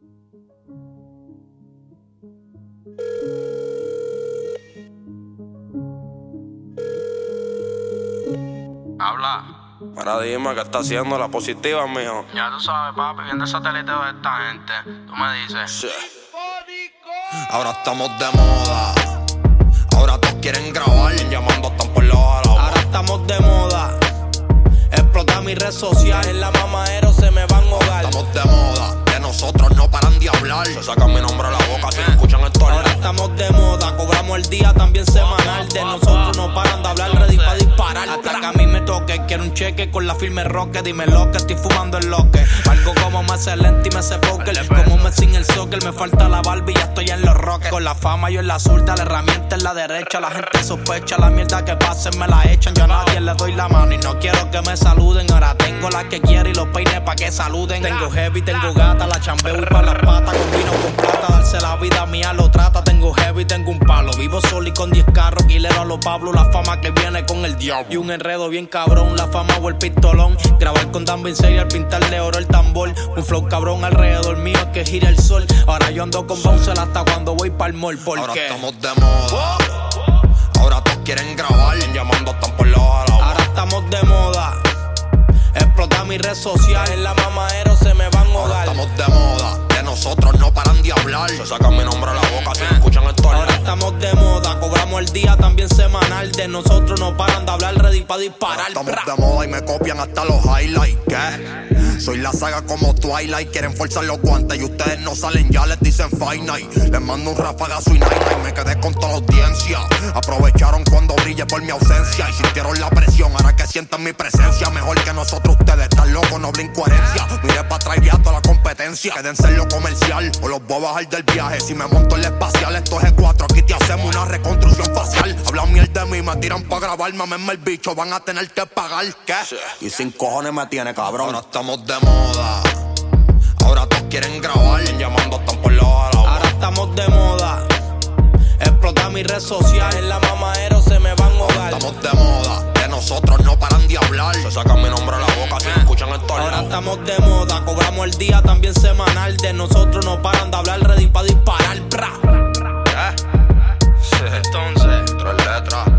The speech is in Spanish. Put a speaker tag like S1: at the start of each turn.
S1: Habla.
S2: Para dime, ¿qué está haciendo la positiva, mijo?
S1: Ya tú sabes, papi, viendo el sateliteo de esta gente. Tú me dices.
S2: Sí. Ahora estamos de moda. Ahora todos quieren grabar. Llamando están por los alados.
S3: Ahora estamos de moda. Explota mi red social. En la mamadera se me van a ahogar.
S2: Estamos de moda. De nosotros no paran de hablar. Se sacan mi nombre a la boca si me escuchan en todo.
S3: Ahora estamos de moda. Cobramos el día también semanal. De nosotros no paran de hablar. Ready para disparar. Hasta que a mí me toque. Quiero un cheque con la firme Rocket. Dime lo que estoy fumando el loque. Algo como más excelente y me sé poker. Como me sin el soccer. Me falta la Barbie y ya estoy en los rockets. Con la fama yo en la zurda. La herramienta en la derecha. La gente sospecha. La mierda que pasen me la echan. Yo a nadie le doy la mano y no quiero que me saluden. Ahora tengo la que quiero y los peines pa' que saluden. Tengo heavy, tengo gata. La chambeo y pa' las patas. Combino con plata. Darse la vida mía lo trata. Tengo heavy, tengo un palo. Vivo solo y con 10 carros. Quilero a los Pablo. La fama que viene con el diablo. Y un enredo bien cabrón. La fama o el pistolón. Grabar con Dan Vincenzo al pintarle oro el tambor. Un flow cabrón alrededor mío que gira el sol. Ahora yo ando con Bowser hasta cuando voy pa'l mall. ¿Por
S2: ahora
S3: qué?
S2: Estamos de moda. Ahora todos quieren grabar. Llamando están por los alados.
S3: Ahora estamos de moda. Explota mi red social. En la mamadera se me van a
S2: Ahora
S3: ahogar.
S2: estamos de moda. De nosotros no paran de hablar. Se sacan mi nombre a la boca si me escuchan en todo.
S3: Ahora estamos de moda. Cobramos el día también semanal. De nosotros no paran de hablar. Ready para disparar.
S2: Estamos de moda y me copian hasta los highlights. ¿Qué? Soy la saga como Twilight. Quieren forzar los guantes y ustedes no salen, ya les dicen Fight Night. Les mando un rafagazo y night night. Me quedé con toda la audiencia. Aprovecharon cuando brille por mi ausencia y sintieron la presión. Ahora que sientan mi presencia, mejor que nosotros ustedes. Están locos, no hablen incoherencia. Miré para atrás y vi a toda la competencia. Quédense en lo comercial o los voy a bajar del viaje. Si me monto en la espacial, esto es E4. Aquí te hacemos una reconstrucción facial. Hablan mierda de mí, me tiran pa' grabar. Mámenme el bicho, van a tener que pagar. ¿Qué? Sí. Y sin cojones me tiene, cabrón. Ahora estamos de moda. Ahora todos quieren grabar. Llamando están por los alados.
S3: Ahora estamos de moda. Explota mi red social. En la mamadera se me van a ahogar.
S2: Estamos de moda. De nosotros no paran de hablar. Se sacan mi nombre a la boca si me escuchan en todo.
S3: Ahora estamos de moda. Cobramos el día también semanal. De nosotros no paran de hablar. Ready para disparar.
S2: Sí. Entonces, 3 letras.